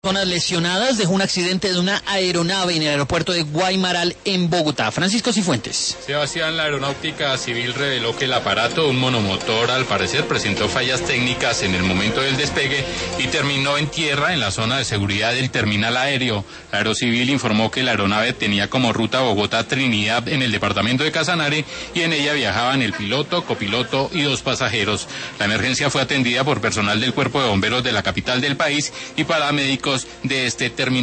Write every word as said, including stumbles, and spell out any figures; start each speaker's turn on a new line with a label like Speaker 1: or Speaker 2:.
Speaker 1: Personas lesionadas dejó un accidente de una aeronave en el aeropuerto de Guaymaral en Bogotá. Francisco Cifuentes.
Speaker 2: Sebastián, la aeronáutica civil reveló que el aparato, un monomotor, al parecer presentó fallas técnicas en el momento del despegue y terminó en tierra en la zona de seguridad del terminal aéreo. La Aerocivil informó que la aeronave tenía como ruta Bogotá-Trinidad en el departamento de Casanare y en ella viajaban el piloto, copiloto y dos pasajeros. La emergencia fue atendida por personal del Cuerpo de Bomberos de la capital del país y paramédicos de este terminal.